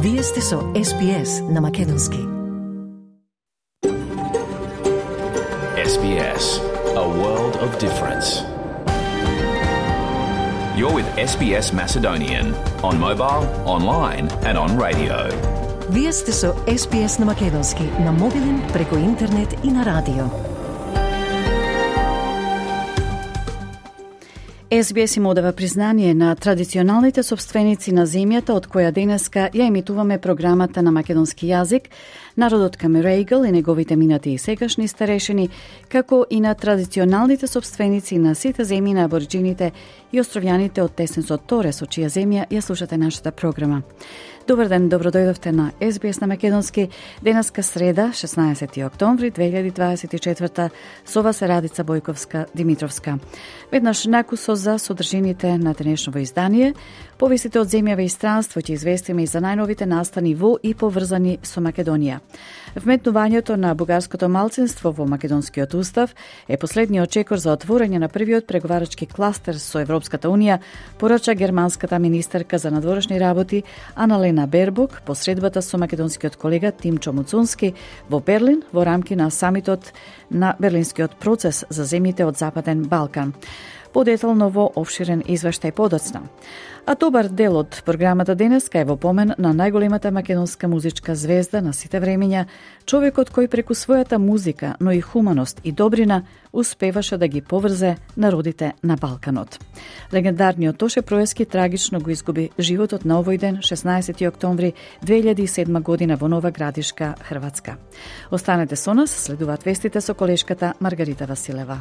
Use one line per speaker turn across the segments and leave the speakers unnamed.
Вие сте со SBS на Македонски.
SBS, a world of difference. You're with SBS Macedonian on mobile, online and on radio.
Вие сте со SBS на Македонски на мобилен, преку интернет и на радио.
SBS им одава признание на традиционалните собственици на земјата од која денеска ја емитуваме програмата на македонски јазик, народот Камерејгл и неговите минати и сегашни старешини, како и на традиционалните собственици на сите земји на абориджините и островјаните од Теснесот Торес, од чија земја ја слушате нашата програма. Добар ден, добродојдовте на SBS на Македонски. Денеска среда, 16 октомври 2024, со вас е Радица Бојковска-Димитровска. Веднаш накусо за содржините на денешново издание, повисите од земјава и странство ќе известиме и за најновите настани во и поврзани со Македонија. Вметнувањето на бугарското малцинство во македонскиот устав е последниот чекор за отворање на првиот преговарачки кластер со Европската унија, порача германската министерка за надворешни работи Аналена Бербок по средбата со македонскиот колега Тимчо Муцунски во Берлин во рамки на самитот на Берлинскиот процес за земјите од Западен Балкан. Подетално во обширен извештај подоцна. А добар дел од програмата денеска е во помен на најголемата македонска музичка звезда на сите времења, човекот кој преку својата музика, но и хуманост и добрина успеваше да ги поврзе народите на Балканот. Легендарниот Тоше Проески трагично го изгуби животот на овој ден, 16 октомври 2007 година во Нова Градишка, Хрватска. Останете со нас, следуваат вестите со колешката Маргарита Василева.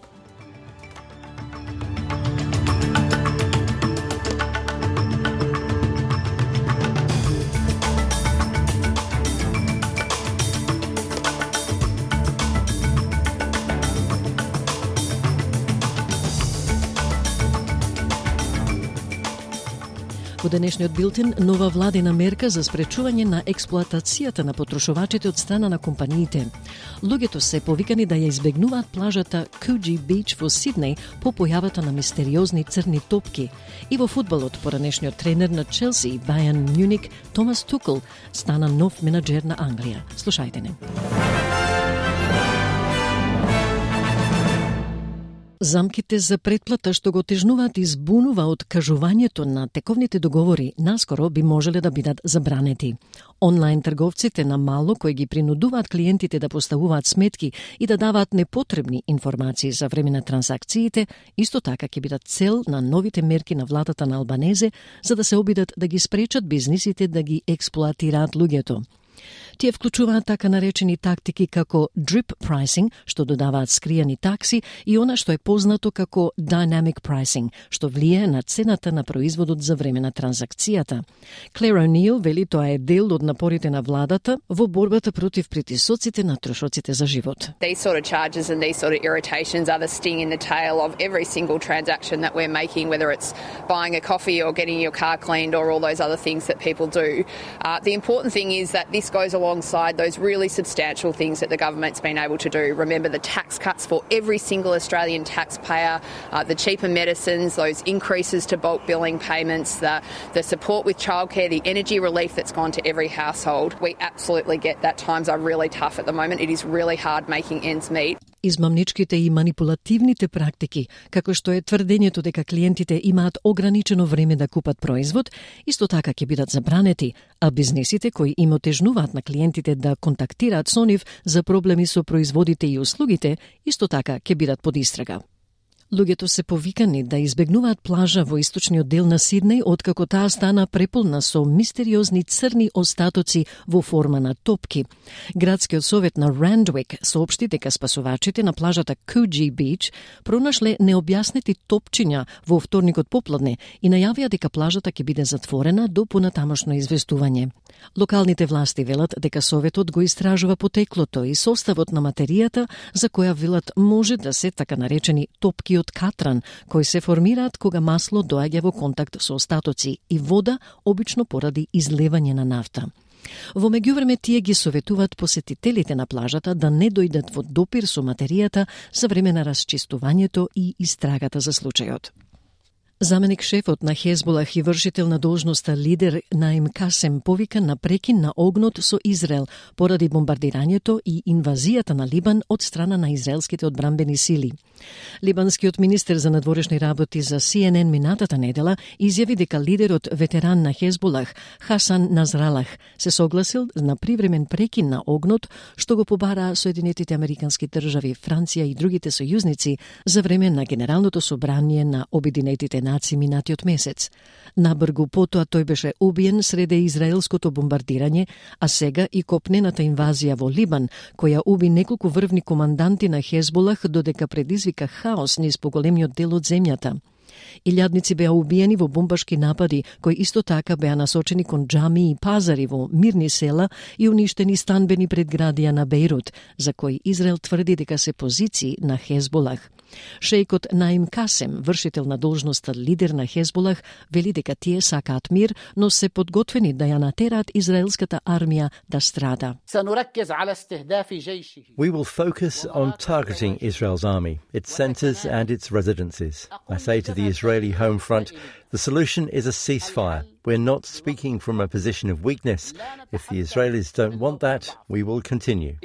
Во денешниот билтен, нова владина мерка за спречување на експлоатацијата на потрошувачите од страна на компаниите. Луѓето се повикани да ја избегнуваат плажата Coogee Beach во Сиднеј по појавата на мистериозни црни топки. И во фудбалот, поранешниот тренер на Челси и Бајерн Мјуник, Томас Тухел, стана нов менаџер на Англија. Слушајте не. Замките за претплата што го тежнуваат и збунува од кажувањето на тековните договори наскоро би можеле да бидат забранети. Онлайн трговците на мало кои ги принудуваат клиентите да поставуваат сметки и да даваат непотребни информации за време на трансакциите, исто така ќе бидат цел на новите мерки на владата на Албанезе за да се обидат да ги спречат бизнисите да ги експлоатираат луѓето. Тие вклучуваат така наречени тактики како drip pricing, што додаваат скријани такси, и она што е познато како dynamic pricing, што влијае на цената на производот за време на транзакцијата. Клер О'Нил вели тоа е дел од напорите на владата во борбата против притисоците на трошоците за живот.
These sort of charges and these sort of irritations are the sting in the tail of every single transaction that we're making, whether it's buying a coffee or getting your car cleaned or all those other things that people do. The important thing is that this goes alongside those really substantial things that the government's been able to do. Remember the tax cuts for every single Australian taxpayer, the cheaper medicines, those increases to bulk billing payments, the support with childcare, the energy relief that's gone to every household. We absolutely get that times are really tough at the moment. It is really hard making ends meet.
Измамничките и манипулативните практики, како што е тврдењето дека клиентите имаат ограничено време да купат производ, исто така ќе бидат забранети, а бизнисите кои им отежнуваат на клиентите да контактираат со нив за проблеми со производите и услугите, исто така ќе бидат под истрага. Луѓето се повикани да избегнуваат плажа во источниот дел на Сиднеј, откако таа стана преполна со мистериозни црни остатоци во форма на топки. Градскиот совет на Randwick соопшти дека спасувачите на плажата Coogee Beach пронашле необјаснети топчиња во вторникот попладне и најавија дека плажата ќе биде затворена до понатамошно известување. Локалните власти велат дека советот го истражува потеклото и составот на материјата за која велат може да се така наречени топки од катран, кои се формираат кога масло доаѓа во контакт со остатоци и вода, обично поради излевање на нафта. Во меѓувреме тие ги советуваат посетителите на плажата да не дојдат во допир со материјата за време на расчистувањето и истрагата за случајот. Заменик шефот на Хезболах и вршител на должноста лидер Наим Касем повика на прекин на огнот со Израел поради бомбардирањето и инвазијата на Либан од страна на израелските одбранбени сили. Либанскиот министер за надворешни работи за CNN минатата недела изјави дека лидерот ветеран на Хезболах Хасан Назралах се согласил на привремен прекин на огнот што го побараа Соединетите Американски држави, Франција и другите сојузници за време на Генералното собрание на Обединетите нации минатиот месец. Набргу потоа тој беше убиен среде израелското бомбардирање, а сега и копнената инвазија во Либан, која уби неколку врвни команданти на Хезболах додека предизвика хаос низ поголемиот дел од земјата. Илјадници беа убиени во бомбашки напади, кои исто така беа насочени кон џамии и пазари во мирни села и уништени станбени предградија на Бејрут, за кои Израел тврди дека се позиции на Хезболах. Шејкот Наим Касем, вршител на должноста лидер на Хезболах, вели дека тие сакаат мир, но се подготвени да ја натераат израелската армија да страда.
We will focus on targeting Israel's army, its centers and its residences. I say to the Israeli home front, the solution is a ceasefire. We're not speaking from a position of weakness. If the Israelis don't want that, we will continue.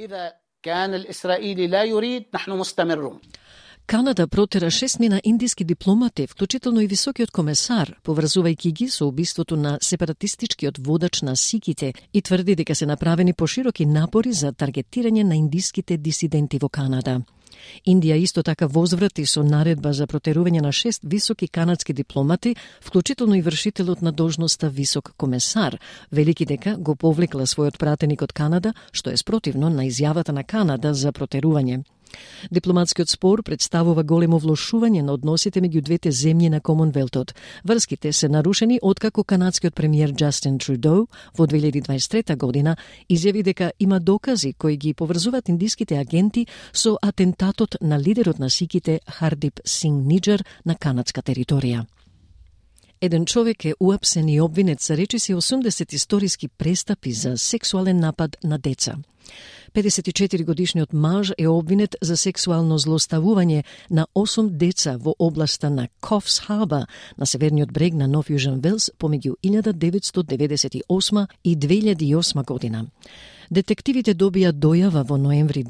Канада протера 6 индиски дипломати, вклучително и високиот комесар, поврзувајќи ги со убиството на сепаратистичкиот водач на сиките и тврди дека се направени пошироки напори за таргетирање на индиските дисиденти во Канада. Индија исто така возврати со наредба за протерување на 6 високи канадски дипломати, вклучително и вршителот на должноста висок комесар, велики дека го повлекла својот пратеник од Канада, што е спротивно на изјавата на Канада за протерување. Дипломатскиот спор представува големо влошување на односите меѓу двете земји на Комонвелтот. Врските се нарушени откако канадскиот премиер Джастин Трудо во 2023 година изјави дека има докази кои ги поврзуваат индиските агенти со атентатот на лидерот на сиките Хардип Синг Ниџар на канадска територија. Еден човек е уапсен и обвинет за речиси 80 историски престапи за сексуален напад на деца. 54 годишниот маж е обвинет за сексуално злоставување на 8 деца во областа на Кофс Харбор на северниот брег на Нов Јужен Велс помеѓу 1998 и 2008 година. Детективите добија дојава во ноември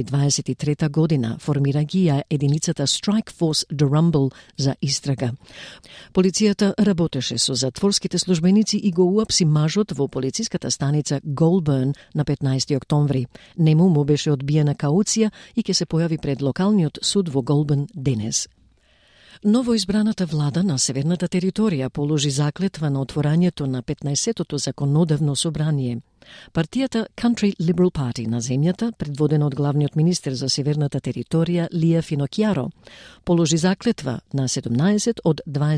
2023 година, формира ги ја единицата Strike Force Durumble за истрага. Полицијата работеше со затворските службеници и го уапси мажот во полициската станица Голберн на 15 октомври. Нему му беше одбиена кауција и ќе се појави пред локалниот суд во Голберн денес. Новоизбраната влада на Северната територија положи заклетва на отворањето на 15-тото законодавно собрание. Партијата Country Liberal Party на земјата, предводена од главниот министер за Северната територија Лија Финокјаро, положи заклетва на 17 од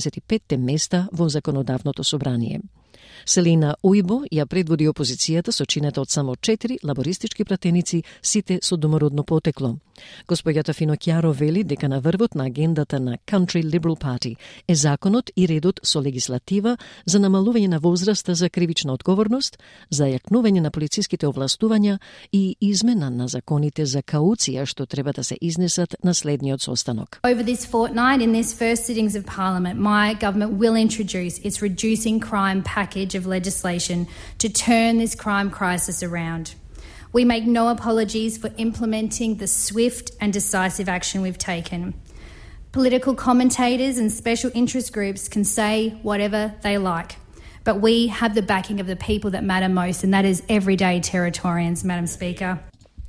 25 места во законодавното собрание. Селина Ујбо ја предводи опозицијата сочинета од само 4 лабористички пратеници, сите со домородно потекло. Господјата Финокјаро вели дека на врвот на агендата на Country Liberal Party е законот и редот со легислатива за намалување на возраста за кривична одговорност, за јакнување на полициските овластувања и измена на законите за кауција што треба да се изнесат на следниот состанок.
Over this fortnight in this first sittings of Parliament, my government will introduce its reducing crime package of legislation to turn this crime crisis around. We make no apologies for implementing the swift and decisive action we've taken. Political commentators and special interest groups can say whatever they like, but we have the backing of the people that matter most, and that is everyday Territorians, Madam Speaker.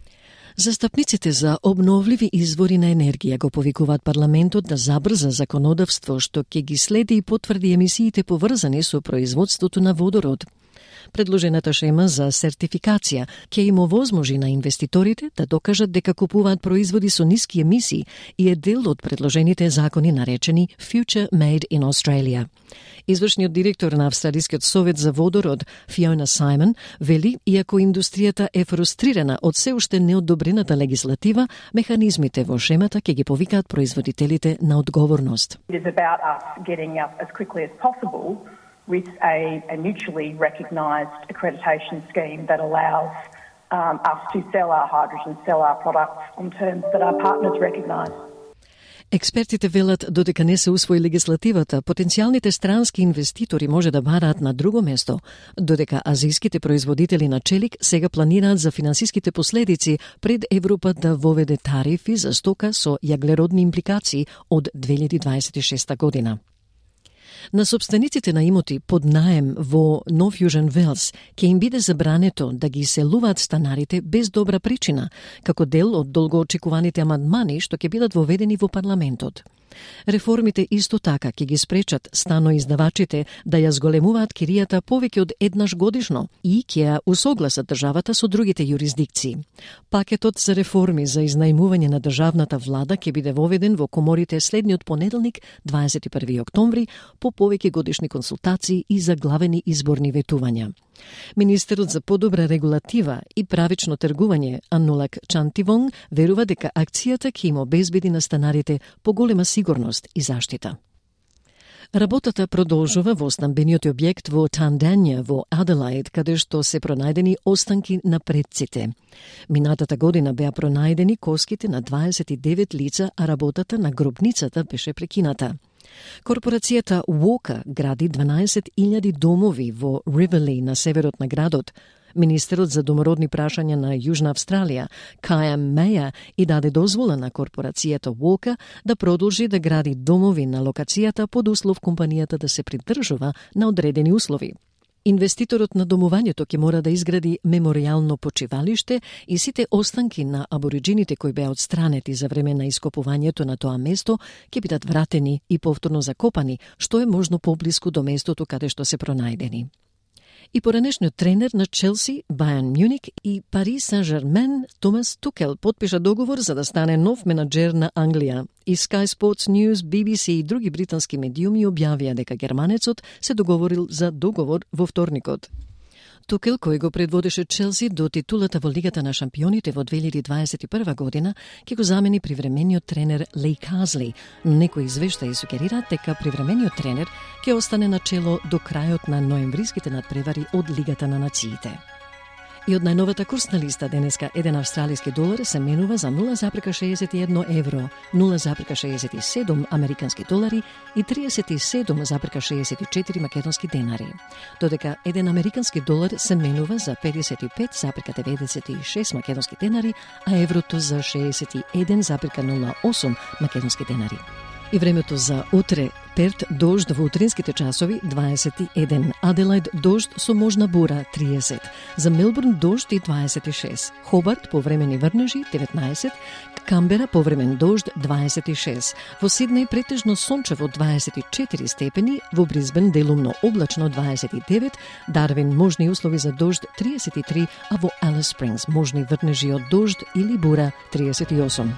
Застапниците за обновливи извори на енергија го повикуваат парламентот да забрза законодавство што ќе ги следи и потврди емисиите поврзани со производството на водород. Предложената шема за сертификација ќе им овозможи на инвеститорите да докажат дека купуваат производи со ниски емисии и е дел од предложените закони наречени Future Made in Australia. Извршниот директор на Австралискиот совет за водород, Фиона Саймон, вели, иако индустријата е фрустрирана од се уште неодобрената легислатива, механизмите во шемата ќе ги повикаат производителите на одговорност.
It is about us getting up as quickly as possible with a mutually recognised accreditation scheme that allows us to sell our hydrogen, sell our products on terms that our partners recognise.
Експертите велат додека не се усвои легислативата, потенцијалните странски инвеститори може да бараат на друго место, додека азијските производители на челик сега планираат за финансиските последици пред Европа да воведе тарифи за стока со јаглеродни импликации од 2026 година. На собствениците на имоти под наем во Нов Јужен Велс ќе им биде забрането да ги иселуваат станарите без добра причина, како дел од долгоочекуваните амандмани што ќе бидат воведени во парламентот. Реформите исто така ќе ги спречат станоиздавачите да ја зголемуваат киријата повеќе од еднаш годишно и ќе ја усогласат државата со другите јурисдикции. Пакетот за реформи за изнајмување на државната влада ќе биде воведен во коморите следниот понеделник, 21 октомври, по повеќе годишни консултации и заглавени изборни ветувања. Министерот за подобра регулатива и правично тргување Аннулак Чантивонг верува дека акцијата ќе им обезбеди на станарите поголема сигурност и заштита. Работата продолжува во стамбениот објект во Тандања во Аделаид, каде што се пронајдени останки на предците. Минатата година беа пронајдени коските на 29 лица, а работата на гробницата беше прекината. Корпорацијата Walker гради 12.000 домови во Риверлей на северот на градот. Министерот за домородни прашања на Јужна Австралија, Кајам Меја, и даде дозвола на корпорацијата Walker да продолжи да гради домови на локацијата под услов компанијата да се придржува на одредени услови. Инвеститорот на домувањето ќе мора да изгради меморијално почивалиште и сите останки на абориджините кои беа отстранети за време на ископувањето на тоа место ќе бидат вратени и повторно закопани, што е можно поблиску до местото каде што се пронајдени. И поранешниот тренер на Челси, Бајерн Мјуник и Пари Сен-Жермен, Томас Тукел, подпиша договор за да стане нов менаџер на Англија. И Sky Sports News, BBC и други британски медиуми објавија дека германецот се договорил за договор во вторникот. Тукел, кој го предводеше Челси до титулата во Лигата на шампионите во 2021 година, ќе го замени привремениот тренер Лей Казли, но некои извештаи сугерираат дека привремениот тренер ќе остане на чело до крајот на ноемвриските надпревари од Лигата на нациите. И од најновата курсна листа денеска 1 австралиски долар се менува за 0,61 евро, 0,67 американски долари и 37,64 македонски денари. Додека 1 американски долар се менува за 55,96 македонски денари, а еврото за 61,08 македонски денари. И времето за утре: Перт дожд во утринските часови 21, Аделаид дожд со можна бура 30, за Мелбурн дожд и 26, Хобарт повремени врнежи 19, Камбера повремен дожд 26, во Сиднеј претежно сончево 24 степени, во Бризбен делумно облачно 29, Дарвин можни услови за дожд 33, а во Алис Спрингс можни врнежи од дожд или бура 38.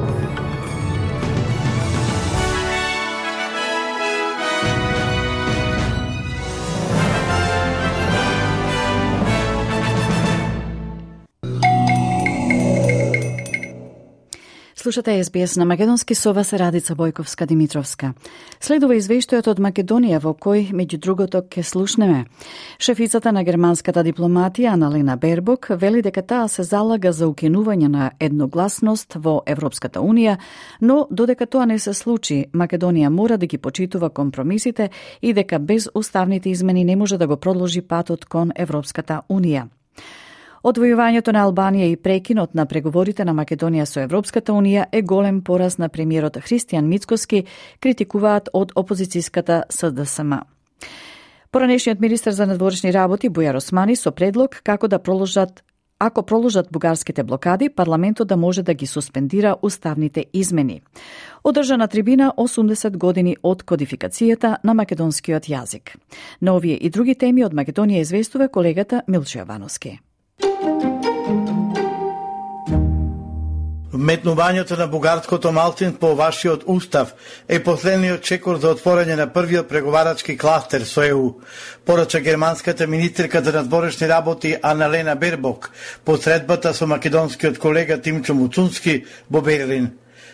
Слушате SBS на македонски, со вас Радица Бојковска-Димитровска. Следува извештајот од Македонија во кој, меѓу другото, ќе слушнеме. Шефицата на германската дипломатија Аналена Бербок вели дека таа се залага за укинување на едногласност во Европската Унија, но додека тоа не се случи, Македонија мора да ги почитува компромисите и дека без уставните измени не може да го продолжи патот кон Европската Унија. Одвојувањето на Албанија и прекинот на преговорите на Македонија со Европската Унија е голем пораз на премиерот Христијан Мицкоски, критикуваат од опозицијската СДСМ. Поранешниот министер за надворешни работи Бујар Османи со предлог како да ако проложат бугарските блокади, парламентот да може да ги суспендира уставните измени. Одржана трибина 80 години од кодификацијата на македонскиот јазик. На овие и други теми од Македонија известува колегата Милчо Јовановски.
Вметнувањето на бугарското малцинство по вашиот устав е последниот чекор за отворање на првиот преговарачки кластер со ЕУ, порача германската министерка за надворешни работи Аналена Бербок по средбата со македонскиот колега Тимчо Муцунски во Берлин.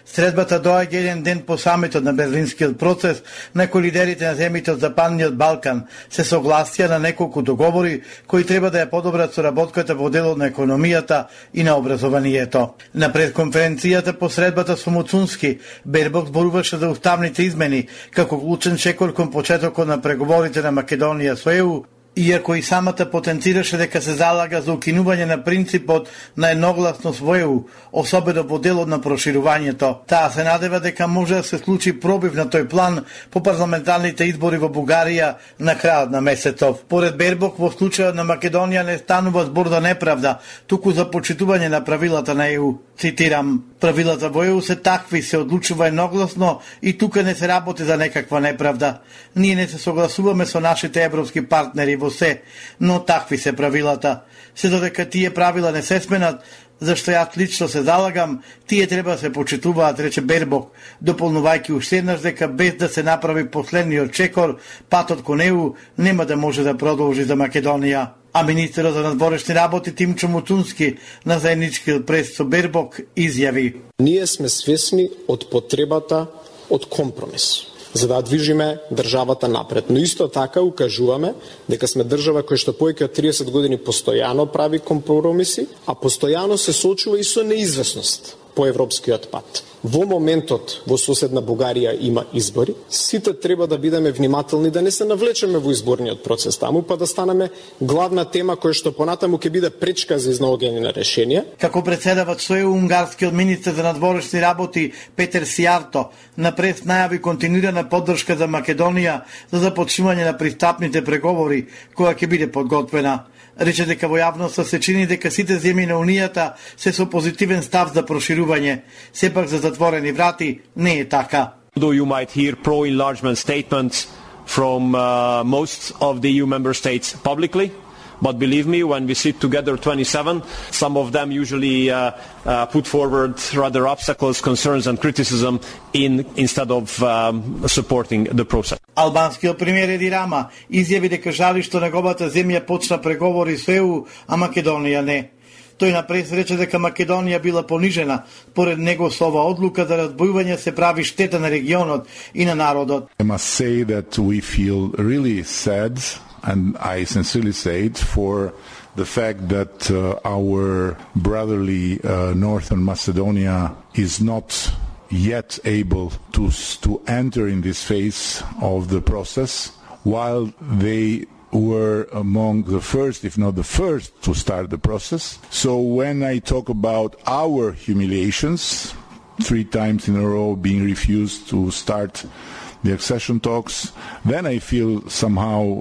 Средбата доаѓа еден ден по самитот на Берлинскиот процес, на кој лидерите на земјите од Западниот Балкан се согласија на неколку договори кои треба да ја подобрат соработката во делот на економијата и на образованието. На пресконференцијата по средбата со Муцунски, Бербок зборуваше за уставните измени како клучен чекор кон почетокот на преговорите на Македонија со ЕУ, иако и самата потенцираше дека се залага за укинување на принципот на едногласност во ЕУ, особено во делот на проширувањето. Таа се надева дека може да се случи пробив на тој план по парламентарните избори во Бугарија на крајот на месецов. Поред Бербок, во случајот на Македонија не станува збор за неправда, туку за почитување на правилата на ЕУ. Цитирам: правилата во ЕУ се такви, се одлучува едногласно и тука не се работи за некаква неправда. Ние не се согласуваме со нашите европски партнери во се, но такви се правилата. Се додека тие правила не се сменат, зашто јас лично се залагам, тие треба да се почитуваат, рече Бербок, дополнувајќи уште еднаш дека без да се направи последниот чекор, патот кон ЕУ нема да може да продолжи за Македонија. А министерот за надворешни работи Тимчо Муцунски на заедничкиот прес со Бербок изјави:
Ние сме свесни од потребата од компромис за да движиме државата напред. Но исто така укажуваме дека сме држава која што повеќе од 30 години постојано прави компромиси, а постојано се соочува и со неизвестност по европскиот пат. Во моментот во соседна Бугарија има избори, сите треба да бидеме внимателни да не се навлечеме во изборниот процес таму, па да станеме главна тема која што понатаму ќе биде пречка за изнаоѓање на решенија.
Како председавач со ЕУ, унгарскиот министер за надворешни работи Петер Сијарто на прес најави континуирана поддршка за Македонија за започнување на пристапните преговори, која ќе биде подготвена. Рече дека во јавноста се чини дека сите земји на Унијата се со позитивен став за проширување, сепак за затворени врати не е така.
Though you might hear pro-enlargement statements from most of the EU member states publicly, but believe me, when we sit together 27, some of them usually put forward rather obstacles, concerns and criticism instead of supporting the process.
Албанскиот премиер Еди Рама изјави дека жали што неговата земја почна преговори со ЕУ, а Македонија не. Тој на прес рече дека Македонија била понижена, поред него со ова одлука за разбојување се прави штета на регионот и на народот.
I must say that we feel really sad, and I sincerely say it, for the fact that our brotherly Northern Macedonia is not yet able to enter in this phase of the process, while they were among the first, if not the first, to start the process. So when I talk about our humiliations, 3 times in a row being refused to start the accession talks, then I feel somehow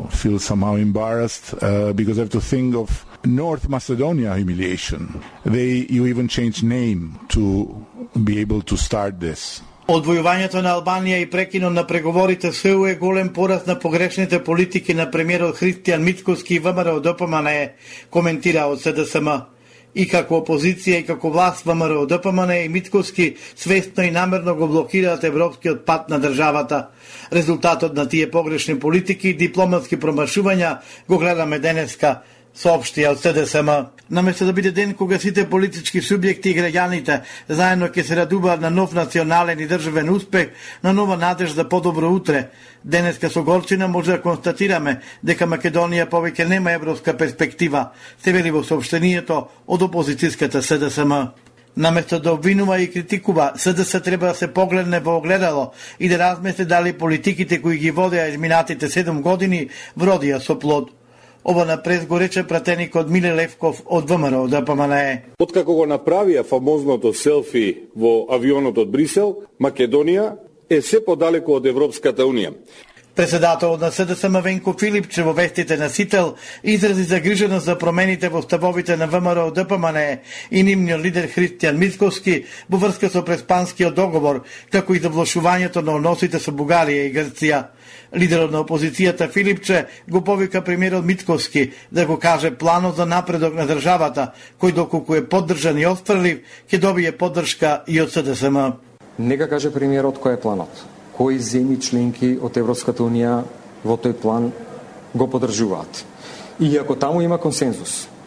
embarrassed because I have to think of North Macedonia humiliation. You even changed name to be able to start this.
Одвојувањето на Албанија и прекинот на преговорите со ЕУ е голем пораз на погрешните политики на премиерот Христијан Мицкоски и ВМРО ДПМНЕ, коментира од СДСМ. И како опозиција и како власт ВМРО ДПМНЕ и Мицкоски свесно и намерно го блокираат европскиот пат на државата. Резултатот на тие погрешни политики и дипломатски промашувања го гледаме денеска, соопштија од СДСМ. Наместо да биде ден кога сите политички субјекти и граѓаните заедно ќе се радуваат на нов национален и државен успех, на нова надеж за подобро утре, денеска со горчина може да констатираме дека Македонија повеќе нема европска перспектива, се вели во соопштението од опозицијската СДСМ. Наместо да обвинува и критикува, СДС треба да се погледне во огледало и да размисли дали политиките кои ги водеа изминатите 7 години вродија со плод. Ова на прес го рече пратеникот Миле Левков од ВМРО ДПМНЕ.
Откако го направија фамозното селфи во авионот од Брисел, Македонија е се подалеку од Европската Унија.
Председателот на СДСМ Венко Филипче во вестите на Сител изрази загриженост за промените во ставовите на ВМРО ДПМНЕ и нивниот лидер Христијан Мицкоски во врска со преспанскиот договор, како и за влошувањето на односите со Бугарија и Грција. Лидерот на опозицијата Филипче го повика премиерот Мицкоски да го каже планот за напредок на државата, кој доколку е поддржан и остврлив, ќе добие поддршка и од СДСМ.
Нека каже премиерот кој е планот. Кои земји членки од Европската Унија во тој план го поддржуваат. И ако таму има консензус,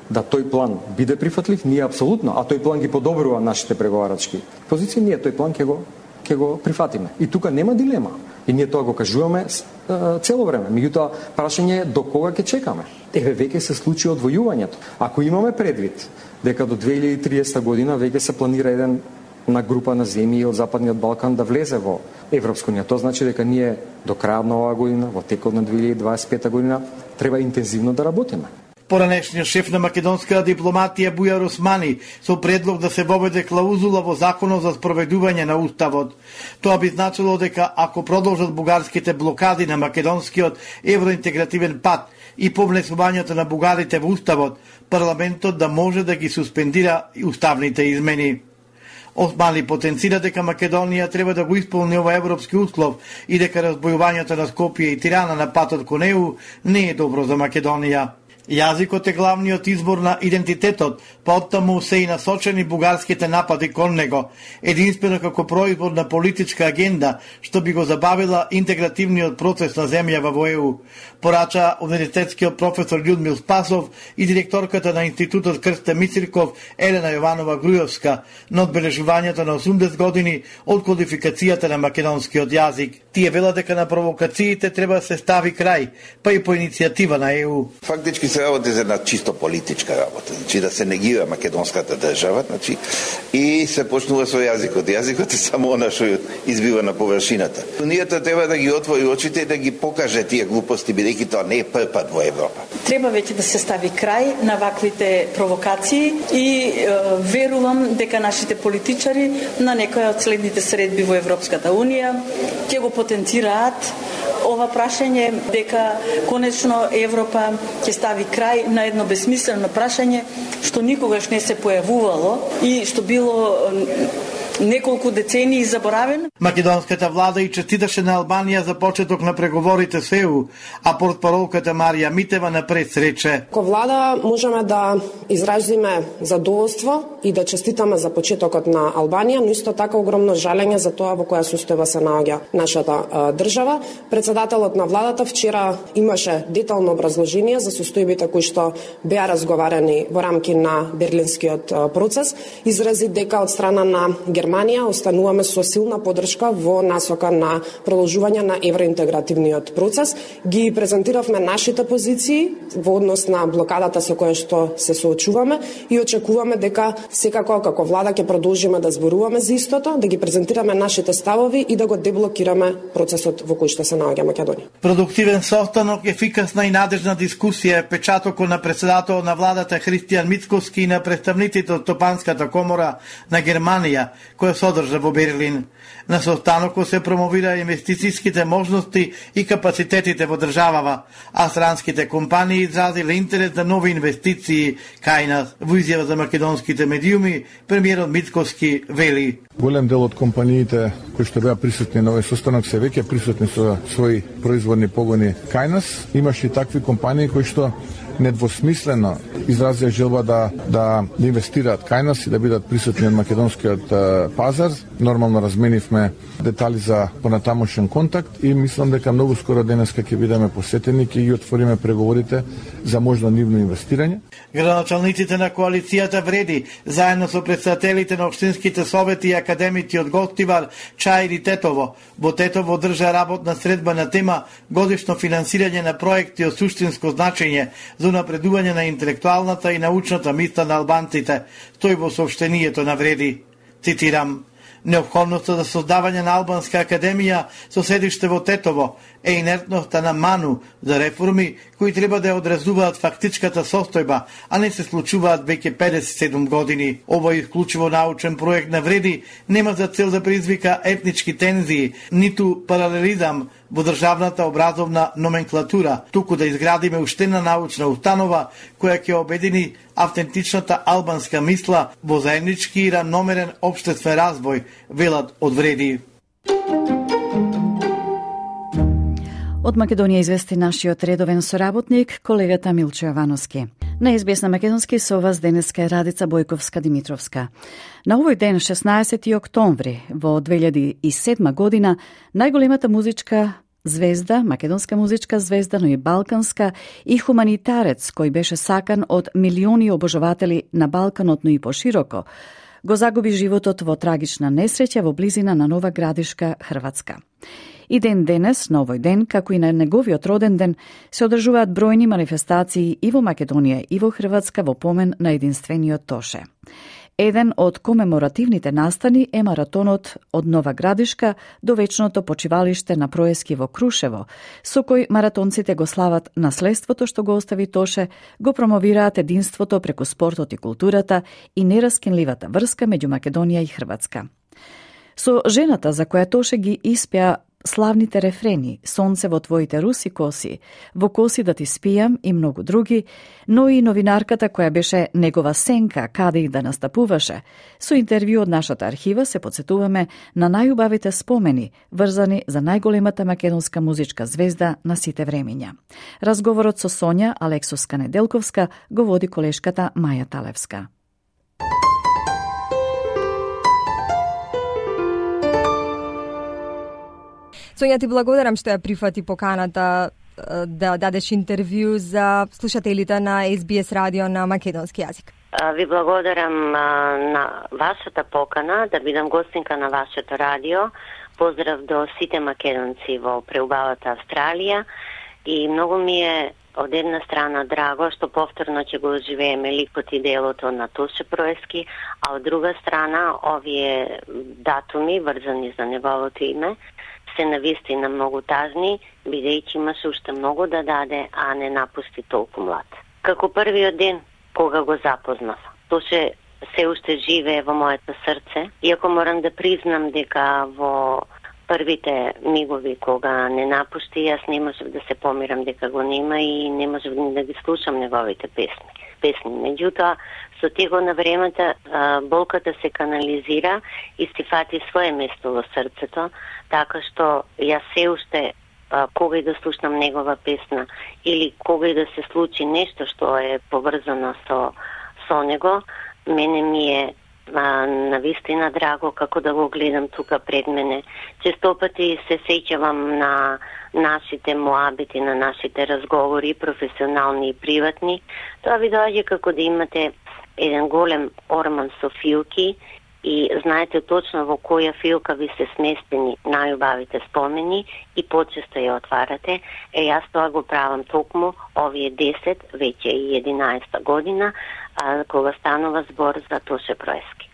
да тој план биде прифатлив, ние апсолутно, а тој план ги подобрува нашите преговарачки позиции, ние тој план ќе го прифатиме. И тука нема дилема. И ние тоа го кажуваме цело време. Меѓутоа, прашање е до кога ќе чекаме. Еве веќе се случи одвојувањето. Ако имаме предвид дека до 2030 година веќе се планира една група на земји од Западниот Балкан да влезе во Европска унија, тоа значи дека ние до крајот на оваа година, во текот на 2025 година, треба интензивно да работиме.
Поранешниот шеф на македонската дипломатија Бујар Османи со предлог да се воведе клаузула во законот за спроведување на уставот. Тоа би значило дека ако продолжат бугарските блокади на македонскиот евроинтегративен пат и по внесувањето на бугарите во уставот, парламентот да може да ги суспендира уставните измени. Османи потенцира дека Македонија треба да го исполни овој европски услов и дека разбојувањето на Скопје и Тирана на патот кон ЕУ не е добро за Македонија. Јазикот е главниот избор на идентитетот, па оттаму се и насочени бугарските напади кон него, единствено како производ на политичка агенда, што би го забавила интегративниот процес на земјава во ЕУ, порача универзитетскиот професор Људмил Спасов и директорката на Институтот Крсте Мицирков Елена Јованова Грујовска на одбележувањето на 80 години од кодификацијата на македонскиот јазик. Тие велат дека на провокациите треба да се стави крај, па и по иницијатива на ЕУ.
Фактички се работи за една чисто политичка работа, значи да се негира македонската држава, значи и се почнува со јазикот. Јазикот е само она што избива на површината. Унијата треба да ги отвори очите и да ги покаже тие глупости, бидејќи тоа не е прв пат во Европа.
Треба веќе да се стави крај на ваквите провокации и верувам дека нашите политичари на некоја од следните средби во Европската унија ќе го потенцираат ова прашање, дека конечно Европа ќе стави крај на едно безсмислено прашање што никогаш не се појавувало и што било неколку децении заборавено.
Македонската влада и честиташе на Албанија за почеток на преговорите со ЕУ, а портпаролката Марија Митева напред рече:
Ко влада можеме да изразиме задоволство и да честитаме за почетокот на Албанија, но исто така огромно жалење за тоа во која состојба се наоѓа нашата држава. Председателот на владата вчера имаше детално образложение за состојбите кои што беа разговарани во рамки на Берлинскиот процес. Изрази дека од страна на Германија остануваме со силна поддршка во насока на продолжување на евроинтегративниот процес. Ги презентиравме нашите позиции во однос на блокадата со која што се соочуваме и очекуваме дека секако како влада ќе продолжиме да зборуваме за истото, да ги презентираме нашите ставови и да го деблокираме процесот во кој што се наоѓа Македонија.
Продуктивен состанок, ефикасна и надежна дискусија е печатокот на председател на владата Христијан Мицковски и на представниците од Топанската комора на Германија, која содржа во Берлин. На состанокот се промовира инвестицијските можности и капацитетите во државава, а странските компании изразиле интерес за нови инвестиции кај нас. Во изјава за македонските медиуми, премиерот Мицковски вели:
Голем дел од компаниите кои што беа присутни на овој состанок се веќе присутни со своји производни погони кај нас. Имаше и такви компании кои што недвосмислено изразија желба да инвестираат кај нас и да бидат присутни од македонскиот пазар. Нормално разменивме детали за понатамошен контакт и мислам дека многу скоро денеска ќе бидеме посетени, ќе ги отвориме преговорите за можно нивно инвестирање.
Градоначалниците на коалицијата Вреди, заедно со председателите на општинските совети и академици од Гостивар, Чаир и Тетово, во Тетово држа работна средба на тема годишно финансирање на проекти од суштинско значење за унапредување на интелектуалната и научната мисла на албанците, стои во соопштението на Вреди. Цитирам: Неопходноста за создавање на Албанска академија со седиште во Тетово е инертноста на ману за реформи кои треба да одразуваат фактичката состојба, а не се случуваат веќе 57 години. Овој исклучиво научен проект на Вреди нема за цел да предизвика етнички тензии, ниту паралелизам во државната образовна номенклатура, туку да изградиме уште една научна установа која ќе обедини автентичната албанска мисла во заеднички и рамномерен општествен развој, велат од Вреди.
Од Македонија извести нашиот редовен соработник, колегата Милчо Јовановски. На СБС на македонски со вас денеска е Радица Бојковска-Димитровска. На овој ден, 16. октомври, во 2007 година, најголемата музичка звезда, македонска музичка звезда, но и балканска и хуманитарец кој беше сакан од милиони обожаватели на Балканот, но и пошироко, го загуби животот во трагична несреќа во близина на Нова Градишка, Хрватска. И ден денес, на овој ден, како и на неговиот роден ден, се одржуваат бројни манифестации и во Македонија и во Хрватска во помен на единствениот Тоше. Еден од комеморативните настани е маратонот од Нова Градишка до вечното почивалиште на Проески во Крушево, со кој маратонците го слават наследството што го остави Тоше, го промовираат единството преку спортот и културата и нераскинливата врска меѓу Македонија и Хрватска. Со жената за која Тоше ги испеа славните рефрени "Сонце во твоите руси коси", "Во коси да ти спијам" и многу други, но и новинарката која беше негова сенка каде и да настапуваше. Со интервју од нашата архива се подсетуваме на најубавите спомени врзани за најголемата македонска музичка звезда на сите времиња. Разговорот со Сонја Алексовска-Неделковска го води колешката Маја Талевска.
Сонја, ти благодарам што ја прифати поканата да дадеш интервју за слушателите на SBS радио на македонски јазик.
Ви благодарам на вашата покана да бидам гостинка на вашето радио. Поздрав до сите македонци во преубавата Австралија и многу ми е од една страна драго што повторно ќе го оживееме ликот и делото на Тоше Проески, а од друга страна овие датуми врзани за неговото име се навистина многу тажни, бидејќи имаше уште многу да даде, а не напусти толку млад. Како првиот ден кога го запознав, Тоше се уште живее во моето срце, иако морам да признам дека во првите мигови кога не напушти, јас не можев да се помирам дека го нема и не можев да ги слушам неговите песни. Меѓутоа, со текот на времето болката се канализира и си фати свое место во срцето, така што јас се уште кога и да слушам негова песна или кога и да се случи нешто што е поврзано со него, мене ми е навистина драго како да го гледам тука пред мене. Честопати се сеќавам на нашите муабити, на нашите разговори, професионални и приватни. Тоа ви доаѓа како да имате еден голем орман со филки и знаете точно во која филка ви се сместени најубавите спомени и почесто ја отварате. Јас тоа го правам токму овие 10, веќе и 11 година, кога станува збор за Тоше Проески.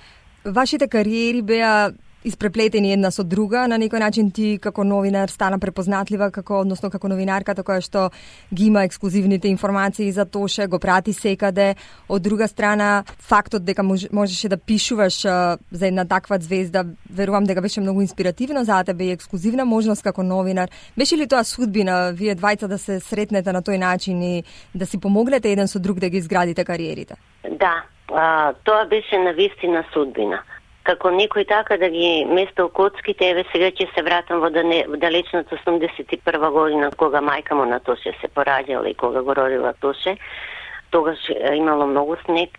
Вашите кариери беа испреплетени една со друга, на некој начин ти како новинар стана препознатлива, односно како новинарката која што ги има ексклузивните информации за Тоше, го прати секаде. Од друга страна, фактот дека можеше да пишуваш за една таква звезда, верувам дека беше многу инспиративно за тебе и ексклузивна можност како новинар. Беше ли тоа судбина, вие двајца да се сретнете на тој начин и да си помогнете еден со друг да ги изградите кариерите?
Да, тоа беше навистина судбина. Како некој така да ги местил коцките, еве сега ќе се вратам во далечната 81 година, кога мајка му на Тоше се пораѓала и кога го родила Тоше. Тогаш имало многу снег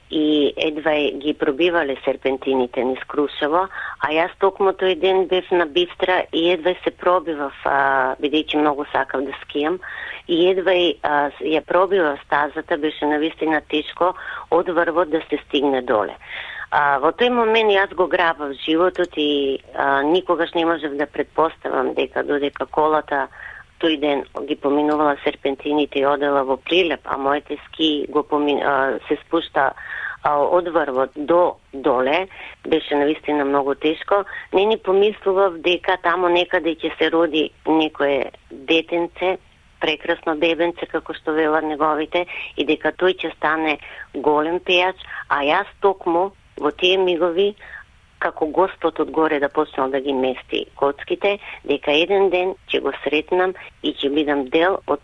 и едва ги пробивале серпентините низ Крушево, а јас токму тој ден бев на Бистра и едва се пробивав, бидејќи многу сакав да скијам, и едва ја пробивав стазата, беше навистина тешко од врвот да се стигне доле. Во тој момент јас го грабав животот и никогаш не можев да предпоставам дека додека колата тој ден ги поминувала серпентините и одела во прилеп, а моите ски се спушта од врвот до доле, беше навистина многу тешко. Не ни помислував дека тамо некаде ќе се роди некое детенце, прекрасно бебенце, како што велат неговите, и дека тој ќе стане голем пејач, а јас токму во тие мигови, како Господ одгоре да почнал да ги мести коцките, дека еден ден ќе го сретнам и ќе бидам дел од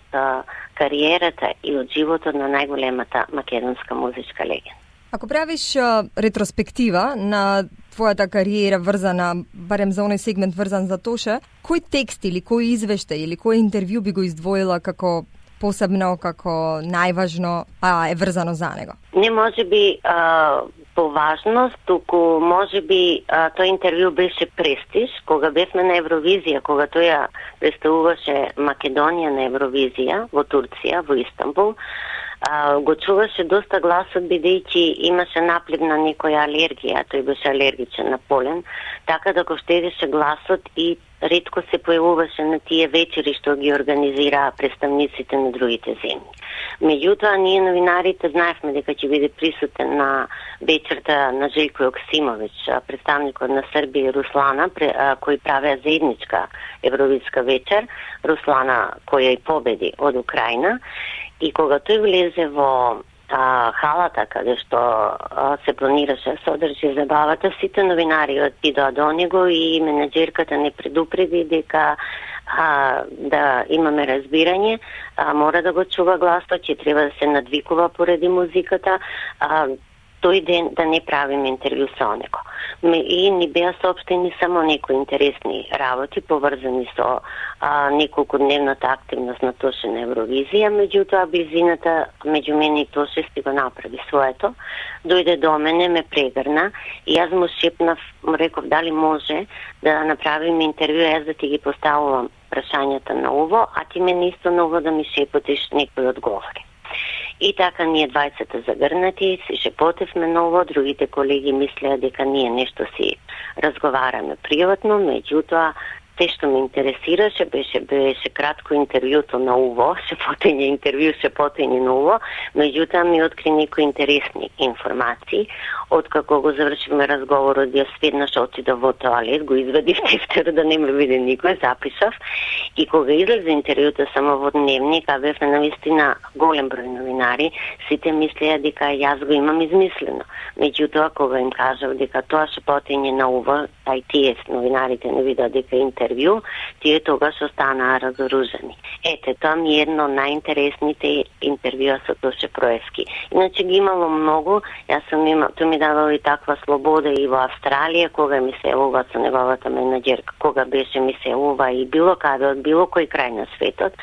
кариерата и од животот на најголемата македонска музичка легенда.
Ако правиш ретроспектива на твојата кариера врзана, барем за оној сегмент врзан за Тоше, кој текст или кој извештај или кој интервју би го издвоила како посебно, како најважно, е врзано за него?
Не може би по важност, туку може би тој интервју беше престиж, кога бевме на Евровизија, кога тој ја представуваше Македонија на Евровизија во Турција, во Истанбул, го чуваше доста гласот, бидејќи имаше наплив на некоја алергија, тој беше алергичен на полен, така да го штедеше гласот и ретко се појавуваше на тие вечери што ги организираа представниците на другите земји. Меѓутоа, ние новинарите знаевме дека ќе биде присутен на вечерта на Желко Јоксимович, представникот на Србија и Руслана, кои правеа заедничка евровидска вечер, Руслана која и победи од Украина. И кога тој влезе во халата каде што се планираше да се одржи забавата, сите новинари отидоа до него и менеджерката не предупреди дека да имаме разбирање, мора да го чува гласот, че треба да се надвикува поради музиката, тој ден да не правиме интервју со него. И ни беа соопштени само некои интересни работи поврзани со неколкудневната активност на Тоше на Евровизија, меѓутоа близината меѓу мене и Тоше си го направи своето. Дојде до мене, ме прегрна и јас му шепнав, му реков дали може да направиме интервју, јас да ти ги поставувам прашањата на уво, а ти мене исто на уво да ми шепотиш некој одговори. И така ние двајцата загрнати, се шепотевме ново, другите колеги мислеа дека ние нешто си разговараме приватно, меѓутоа те што ме интересираше беше кратко интервјуто на уво, шепотење интервју, шепотење на уво, меѓутоа ми откри некои интересни информации. Откако го завршивме разговорот, јас веднаш отидов во тоалет, го извадив тефтерот да не ме види никој, запишав. И кога излезе интервјуто само во дневник, а бевме навистина голем број новинари, сите мислеа дека јас го имам измислено. Меѓутоа, кога им кажав дека тоа шепотење на уво, а и тие новинарите не видеа дека интервју, тие тогаш останаа разоружени. Ете, тоа ми е едно од најинтересните интервјуа со Тоше Проевски. Иначе ги имало многу, тој ми давал и таква слобода и во Австралија, кога ми се јавува со неговата менеджерка, кога беше ми се јавува и било каде од било кој крај на светот.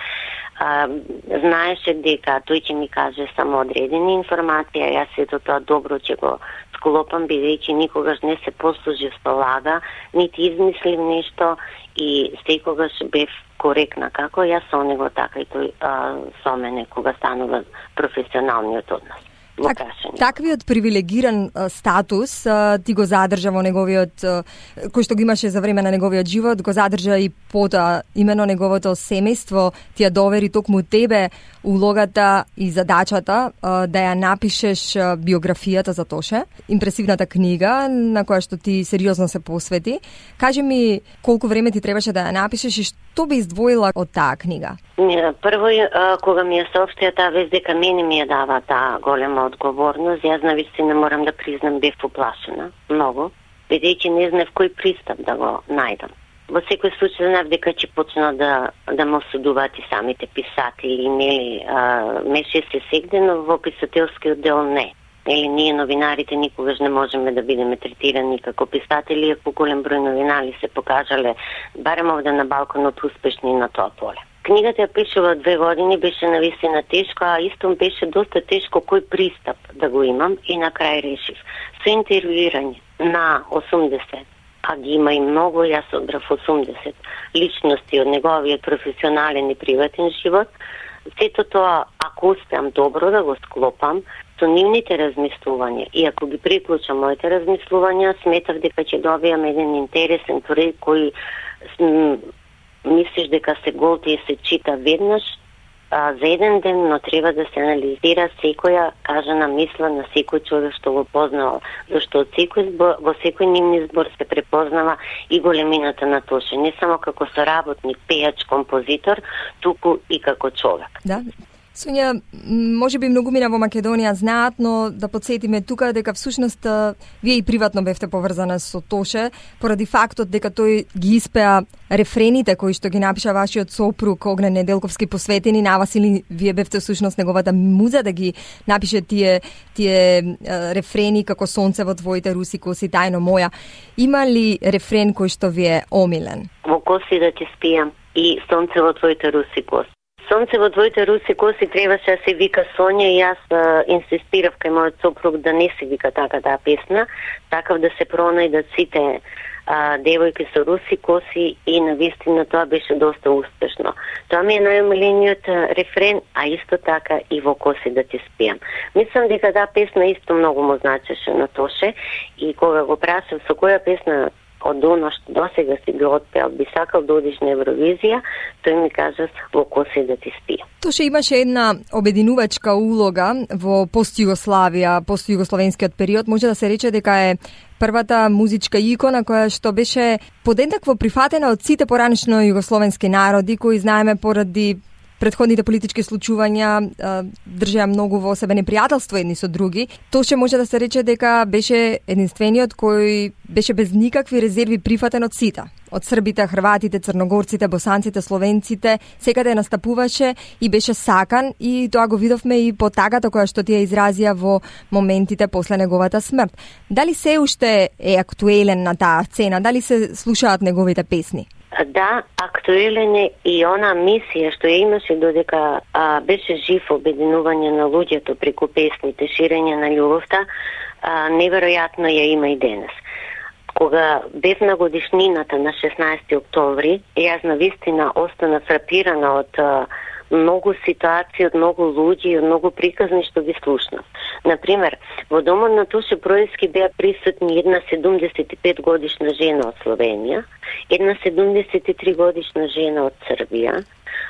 Знаеше дека тој ќе ми каже само одредени информации, а јас ето тоа добро ќе го склопам, бидејќи никогаш не се послужив со лага, нити измислив нешто и секогаш бев коректна, како јас со него, така и тој со мене, кога станува професионалниот однос.
Таквиот привилегиран статус ти го задржа во неговиот, кој што го имаше за време на неговиот живот, го задржа и потоа именно неговото семејство ти ја довери токму тебе улогата и задачата да ја напишеш биографијата за Тоше, импресивната книга на која што ти сериозно се посвети. Кажи ми колку време ти требаше да ја напишеш и што би издвоила од таа книга?
Прво, кога ми ја соопштија таа вест дека мене ми ја дава таа голема одговорност, јас навистина морам да признам бев уплашена, многу, бидејќи не знаев кој пристап да го најдам. Во секој случај знаев дека ќе почнат да ме осудуваат и самите писатели, нели, меше се сегде, но во писателскиот дел не. Или ние новинарите никогаш не можеме да бидеме третирани како писатели, ако голем број новинари се покажале, барем овде на Балканот, успешни на тоа поле. Книгата ја пишува 2 години, беше навистина тешко, а исто беше доста тешко кој пристап да го имам и на крај решив. Со интервјуирање на 80, а ги има и многу, јас одбрав 80 личности од неговиот професионален и приватен живот. Сето тоа, ако успеам добро да го склопам со нивните размислувања и ако ги приклучам моите размислувања, сметав дека ќе добијам еден интересен проект кој мислиш дека се голти и се чита веднаш за еден ден, но треба да се анализира секоја кажана мисла на секој човек што го познава, зашто во секој нивни збор се препознава и големината на Тоше, не само како соработник, пејач, композитор, туку и како човек.
Да. Сонја, може би многумина во Македонија знаат, но да подсетиме тука дека всушност вие и приватно бевте поврзана со Тоше, поради фактот дека тој ги испеа рефрените кои што ги напиша вашиот сопруг Огнен Неделковски посветени на вас, или вие бевте всушност неговата муза да ги напише тие рефрени како сонце во твоите руси коси, тајно моја. Има ли рефрен кој што ви е омилен?
Во коси да ти спијам и сонце во твоите руси коси. Сонце во твоите руси коси требаше да се вика Сонја и јас инсистирав кај мојот сопруг да не се вика така таа песна, такав да се пронајдат сите девојки со руси коси и навистина тоа беше доста успешно. Тоа ми е најомилениот рефрен, а исто така и во коси да ти спијам. Мислам дека таа песна исто многу му значеше на Тоше и кога го прашав со која песна од оно што досега си го отпеал би сакал да одиш на Евровизија, тој ми кажа во коси да ти спијам.
Тоше имаше една обединувачка улога во постјугославија, постјугословенскиот период. Може да се рече дека е првата музичка икона која што беше подеднакво прифатена од сите поранешно југословенски народи кои знаеме поради предходните политички случувања држеа многу во себе непријателство едни со други. Тоше може да се рече дека беше единствениот кој беше без никакви резерви прифатен од сите. Од србите, хрватите, црногорците, босанците, словенците, секаде настапуваше и беше сакан и тоа го видовме и по тагата која што тие изразија во моментите после неговата смрт. Дали се уште е актуелен на таа сцена? Дали се слушаат неговите песни?
Да, актуелен е и она мисија што ја имаше додека беше жив обединување на луѓето преку песните, ширење на љубовта, неверојатно ја има и денес. Кога бев на годишнината на 16 октомври, јас навистина остана фрапирана од многу ситуации, од многу луѓе и од многу приказни што ги слушнав. Например, во домот на Тоше Проески беа присутни една 75 годишна жена од Словенија, една 73 годишна жена од Србија,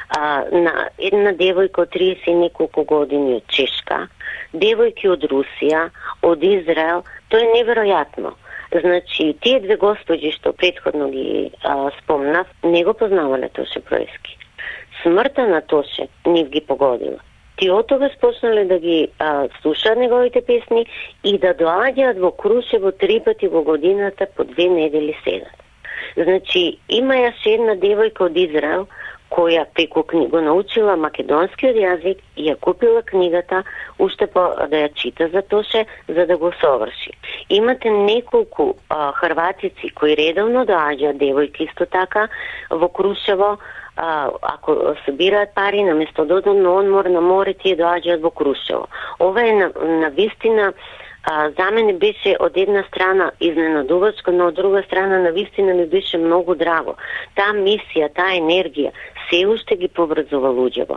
една девојка од 30 и неколку години од Чешка, девојки од Русија, од Израел. Тоа е неверојатно. Значи, тие две господи што претходно ги спомнав, не го познавале Тоше Проески. Смртта на Тоше нив ги погодила. Тие од тогаш почнале да ги слушаат неговите песни и да доаѓаат во Крушево 3 пати во годината по 2 недели седат. Значи, имаше една девојка од Израел која преку го научила македонскиот јазик и ја купила книгата уште да ја чита за Тоше, за да го соврши. Имате неколку хрватици кои редовно доаѓаат, девојки исто така, во Крушево, ако собираат пари, наместо да одат на одмор на море, тие доаѓаат во Крушево. Ова е на вистина, за мене беше од една страна изненадувачко, но од друга страна на вистина ми беше многу драго. Таа мисија, таа енергија се уште ги поврзува луѓево.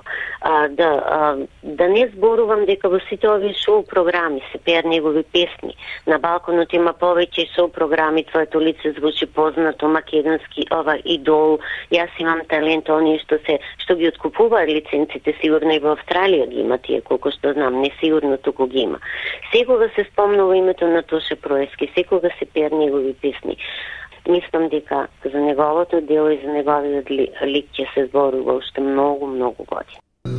Да не зборувам дека во сите овие шоу програми се пеат негови песни. На балконот има повеќе шоу програми, твоето лице звучи познато, македонски, ова идол, јас имам талент, оние што ги откупуваат лиценците, сигурно и во Австралија ги има тие, колку што знам, не сигурно туку ги има. Секога се спомнува името на Тоше Проески, секога се пеат негови песни. Мислам дека за неговото дело и за неговиот лик ќе се зборува уште многу, многу години.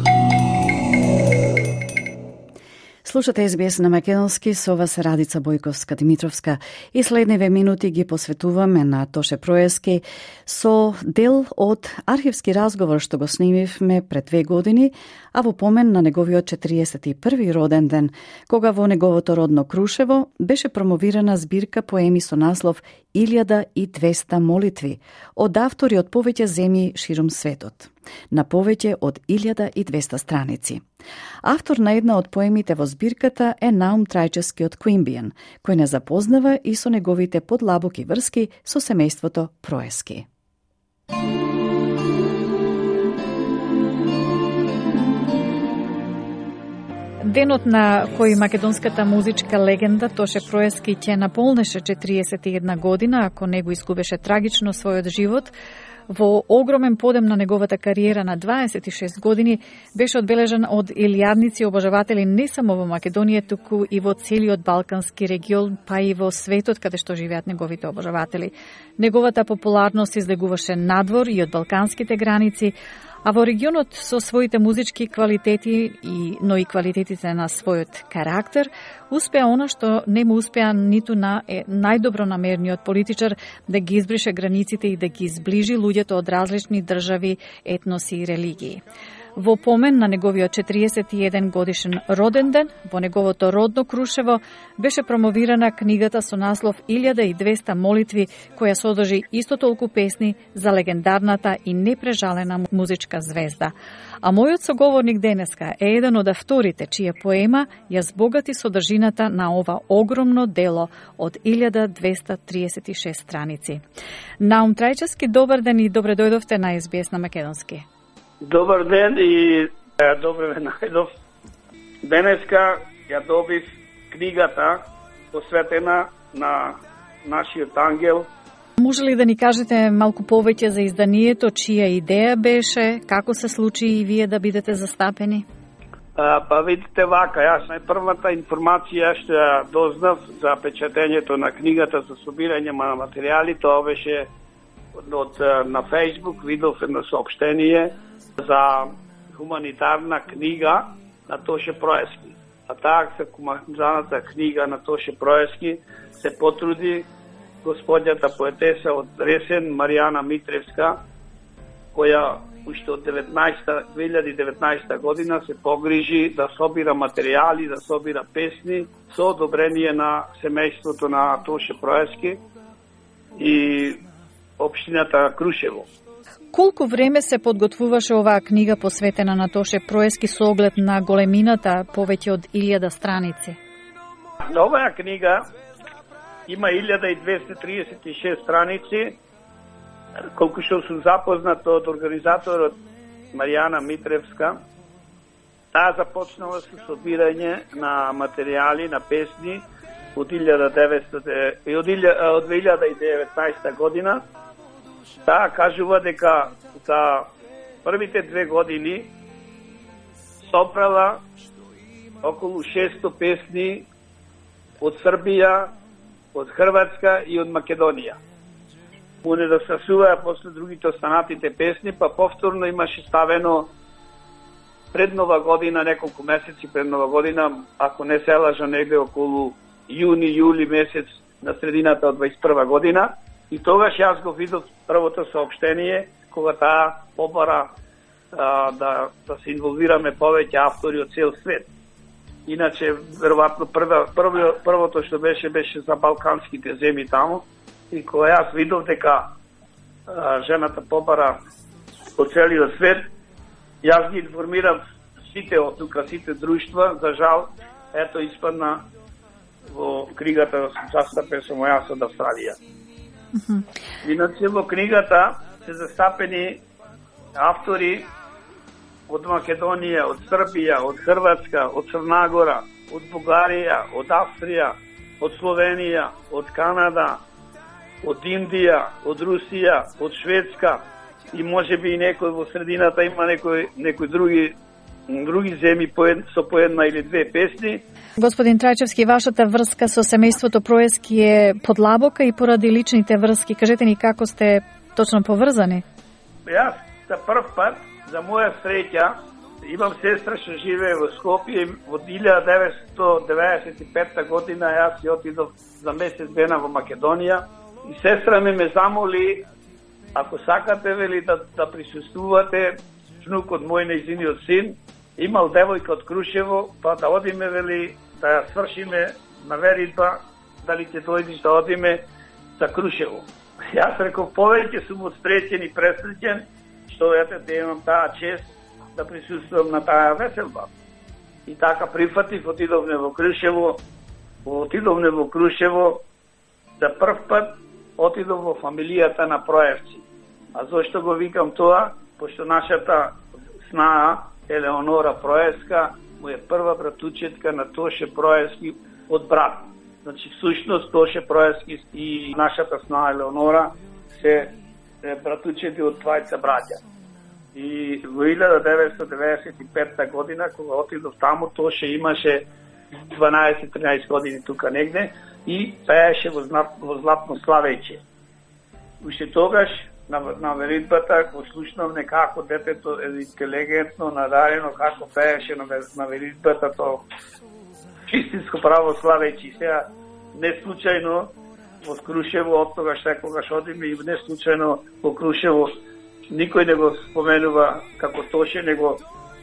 Слушате СБС на македонски, со вас Радица Бојковска-Димитровска и следниве минути ги посветуваме на Тоше Проески со дел од архивски разговор што го снимивме пред 2 години, а во помен на неговиот 41. роден ден, кога во неговото родно Крушево беше промовирана збирка поеми со наслов 1200 молитви од автори од повеќе земји широм светот, на повеќе од 1200 страници. Автор на една од поемите во збирката е Наум Трајчевски од Куимбијан, кој не запознава и со неговите подлабоки врски со семејството Проески.
Денот на кој македонската музичка легенда Тоше Проески ќе наполнеше 41 година, ако не го изгубеше трагично својот живот, во огромен подем на неговата кариера на 26 години беше одбележан од илјадници обожаватели не само во Македонија, туку и во целиот балкански регион, па и во светот каде што живеат неговите обожаватели. Неговата популарност излегуваше надвор и од балканските граници, а во регионот со своите музички квалитети, но и квалитетите на својот карактер, успеа она што не му успеа ниту на најдобронамерниот политичар да ги избрише границите и да ги изближи луѓето од различни држави, етноси и религии. Во помен на неговиот 41 годишен роден ден, во неговото родно Крушево, беше промовирана книгата со наслов 1200 молитви, која содржи исто толку песни за легендарната и непрежалена музичка звезда. А мојот соговорник денеска е еден од авторите чија поема ја збогати содржината на ова огромно дело од 1236 страници. Наум Трајчевски, добар ден и добре дојдовте на SBS на македонски.
Добар ден и добре ме најдов. Денеска ја добив книгата посветена на нашиот ангел.
Може ли да ни кажете малку повеќе за изданието, чија идеја беше, како се случи и вие да бидете застапени?
Па видите вака, јас најпрвата информација што ја дознав за печатењето на книгата за собирање на материјали, тоа беше на Facebook, видов едно соопштение за хуманитарна книга на Тоше Проески. А таа хуманитарната книга на Тоше Проески се потруди господјата поетеса од Ресен, Маријана Митревска, која уште од 2019 година се погрижи да собира материјали, да собира песни со одобрение на семејството на Тоше Проески и општината Крушево.
Колку време се подготвуваше оваа книга посветена на Тоше Проески со оглед на големината повеќе од 1000 страници?
На оваа книга има 1236 страници, колку што сум запознат од организаторот Маријана Митревска. Таа започнала со собирање на материјали, на песни од 2019 година. Таа кажува дека за првите 2 години собрала околу 600 песни од Србија, од Хрватска и од Македонија. Уне да се суваа после другите останатите песни, па повторно имаше ставено пред Нова година, неколку месеци пред Нова година, ако не се лажам, негде околу јуни-јули месец на средината од 21 година. И тогаш јас го видов првото соопштение, кога таа побара да се инволвираме повеќе автори од цел свет. Иначе, веројатно, првото што беше за балканските земји таму, и кога јас видов дека жената побара од целиот свет, јас ги информирам сите од тука, сите друштва, за жал, ето испадна во книгата застапен со моја од Австралија. Иначе во книгата се застапени автори од Македонија, од Србија, од Хрватска, од Црна Гора, од Бугарија, од Австрија, од Словенија, од Канада, од Индија, од Русија, од Шведска и можеби и некој во средината има некои други земји со по една или две песни.
Господин Трајчевски, вашата врска со семејството Проески е подлабока и поради личните врски. Кажете ни како сте точно поврзани?
Јас за прв пат, за моја среќа, имам сестра што живее во Скопје. Во 1995 година јас си отидов за месец дена во Македонија и сестра ме замоли, ако сакате, вели, да присуствувате, внукот мој, нејзиниот син, имал девојка од Крушево, па да одиме, вели, да ја свршиме на веритба, дали ќе дојдеш да одиме за Крушево. Јас реков, повеќе сум отсреќен и пресреќен, што ете да имам таа чест да присуствувам на таа веселба. И така прифатив, отидовме во Крушево, за прв пат отидов во фамилијата на Проевци. А зошто го викам тоа? Пошто нашата снаа Елеонора Проеска му е прва братучетка на Тоше Проески од брат. Значи, всушност Тоше Проески и нашата снаа Елеонора се братучети од двајца браќа. И во 1995 година, кога отидов таму, Тоше имаше 12-13 години тука негде и пееше во Златно Славејче. Уште тогаш на веритбата го слушнав некако детето е интелигентно, надарено, како пееше на веритбата, то чистинско право Славејче. Сега не случајно во Крушево, од тогаш секогаш одиме и не случајно во Крушево никој не го споменува како Тоше, него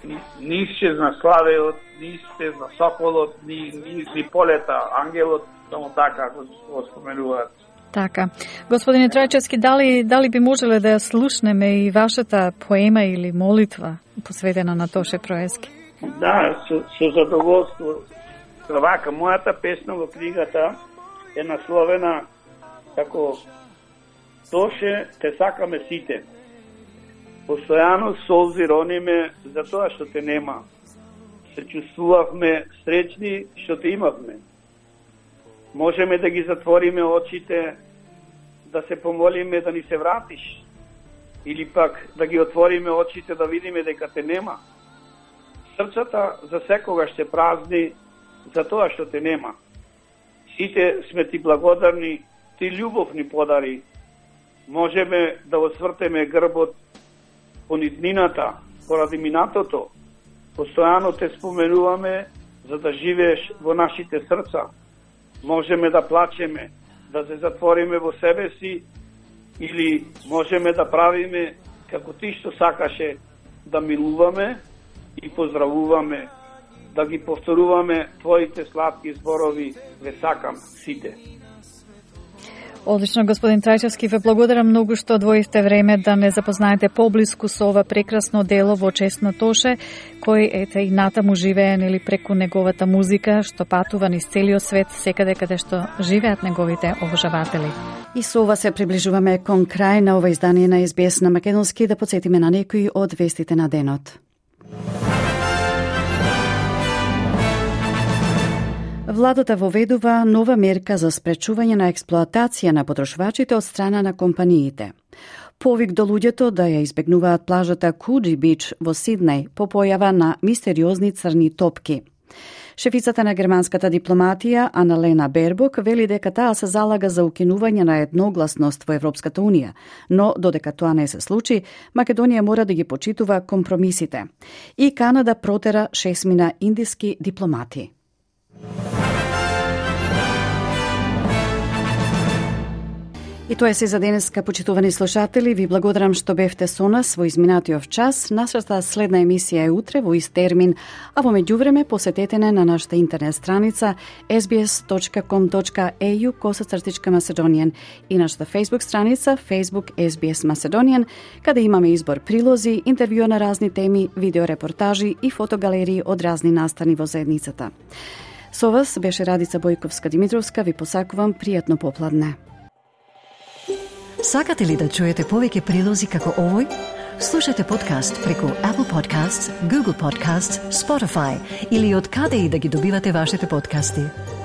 ни исчезна славеот, ни исчезна соколот, ни полета ангелот, само така го споменуваат.
Така. Господине Трајчевски, дали би можеле да ја слушнеме и вашата поема или молитва посветена на Тоше Проески?
Да, со задоволство. Вака, мојата песна во книгата е насловена како Тоше, те сакаме сите. Постојано солзи рониме за тоа што те нема. Се чувствувавме среќни што те имавме. Можеме да ги затвориме очите, да се помолиме да ни се вратиш, или пак да ги отвориме очите да видиме дека те нема. Срцата за секогаш се празни за тоа што те нема. Сите сме ти благодарни, ти љубов ни подари. Можеме да освртеме грбот по ниднината, поради минатото. Постојано те споменуваме за да живееш во нашите срца. Можеме да плачеме, да се затвориме во себе си, или можеме да правиме како ти што сакаше, да милуваме и поздравуваме, да ги повторуваме твоите сладки зборови, ве сакам сите.
Одлично, господин Трајчевски, ве благодарам многу што одвоивте време да не запознаете поблиску со ова прекрасно дело во чест на Тоше, кој ете и натаму живее нели преку неговата музика, што патува низ целиот свет, секаде каде што живеат неговите обожаватели.
И со ова се приближуваме кон крај на ова издание на SBS на македонски, да потсетиме на некои од вестите на денот. Владата воведува нова мерка за спречување на експлоатација на потрошувачите од страна на компаниите. Повик до луѓето да ја избегнуваат плажата Куджи Бич во Сиднеј по појава на мистериозни црни топки. Шефицата на германската дипломатија Аналена Бербок вели дека таа се залага за укинување на едногласност во Европската унија, но додека тоа не се случи, Македонија мора да ги почитува компромисите. И Канада протера 6 индиски дипломати. И тоа е се за денеска, почитувани слушатели. Ви благодарам што бевте со нас во изминатиот час. Нашата следна емисија е утре во ист термин, а во меѓувреме посетете на нашата интернет страница sbs.com.au/Macedonian и нашата Facebook страница Facebook SBS Macedonian, каде имаме избор прилози, интервју на разни теми, видеорепортажи и фотогалерии од разни настани во заедницата. Со вас беше Радица Бојковска-Димитровска. Ви посакувам пријатно попладне.
Сакате ли да чуете повеќе прилози како овој? Слушате подкаст преку Apple Podcasts, Google Podcasts, Spotify или од каде и да ги добивате вашите подкасти.